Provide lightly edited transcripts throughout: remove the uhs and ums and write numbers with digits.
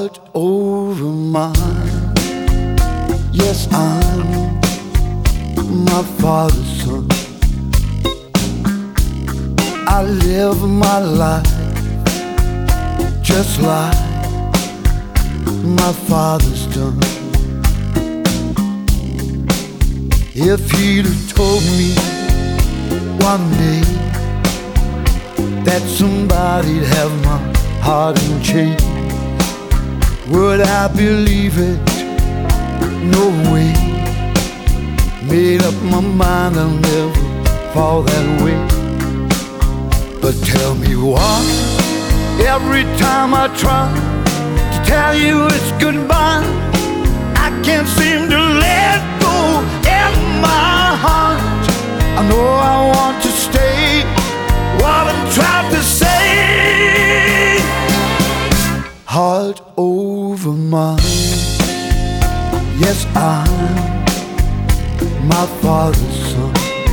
heart over mine. Yes, I'm my father's son. I live my life just like my father's done. If he'd have told me one day that somebody'd have my heart in chains, would I believe it? No way. Made up my mind I'll never fall that way. But tell me why, every time I try to tell you it's goodbye, I can't seem to let go in my heart. I know I want to stay, what I'm trying to say. Heart over mine. Yes, I'm my father's son,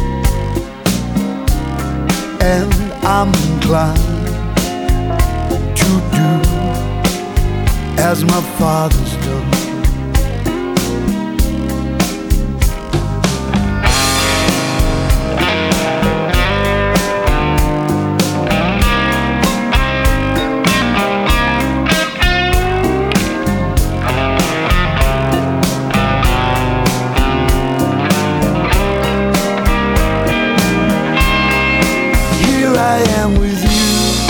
and I'm inclined to do as my father's done. I am with you,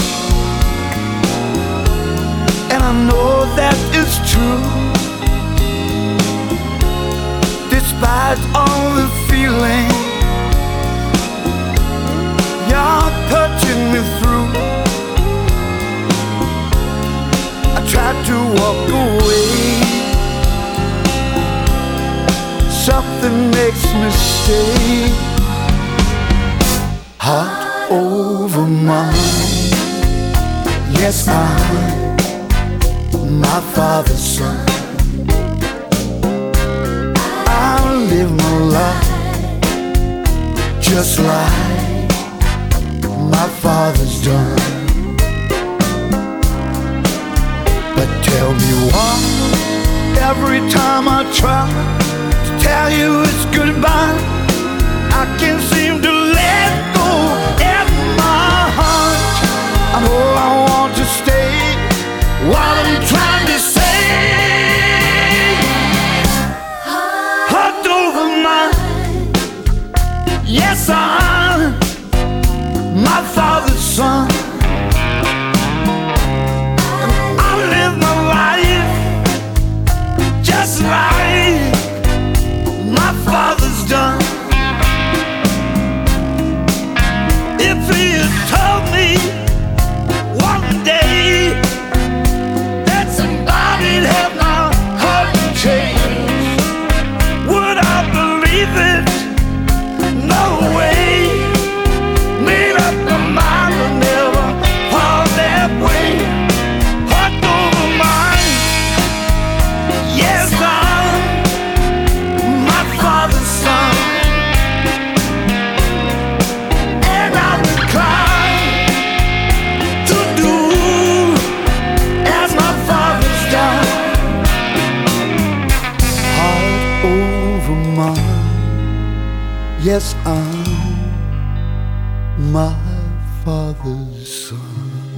and I know that it's true. Despite all the feeling you're touching me through, I tried to walk away. Something makes me stay. Heart over mine. Yes, I'm my father's son. I'll live my life just like my father's done. But tell me why, every time I try to tell you it's goodbye, I can't seem to let go in my heart. I know I want to stay, what I'm trying to say. Heart over mine. Yes, I'm my father's son, and I live my life just like my father's done. If he had told me one day that somebody'd have my heart in chains, would I believe it? No way. Made up my mind to never fall that way. Heart over mine. Yes, I'm my father's son, and I'm inclined to do as my father's done. Heart over mine. Yes, I'm my father's son.